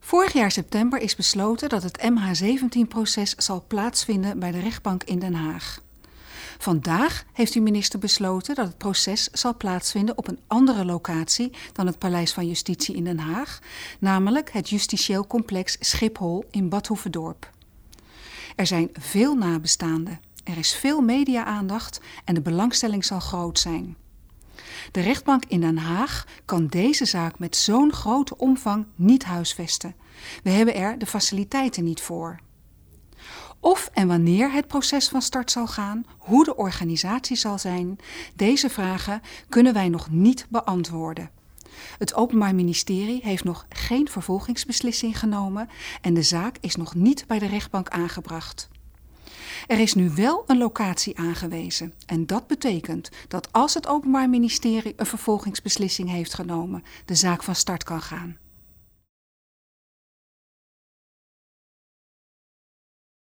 Vorig jaar september is besloten dat het MH17-proces zal plaatsvinden bij de rechtbank in Den Haag. Vandaag heeft de minister besloten dat het proces zal plaatsvinden op een andere locatie dan het Paleis van Justitie in Den Haag, namelijk het justitieel complex Schiphol in Bad Hoeverdorp. Er zijn veel nabestaanden, er is veel media-aandacht en de belangstelling zal groot zijn. De rechtbank in Den Haag kan deze zaak met zo'n grote omvang niet huisvesten. We hebben er de faciliteiten niet voor. Of en wanneer het proces van start zal gaan, hoe de organisatie zal zijn, deze vragen kunnen wij nog niet beantwoorden. Het Openbaar Ministerie heeft nog geen vervolgingsbeslissing genomen en de zaak is nog niet bij de rechtbank aangebracht. Er is nu wel een locatie aangewezen en dat betekent dat als het Openbaar Ministerie een vervolgingsbeslissing heeft genomen, de zaak van start kan gaan.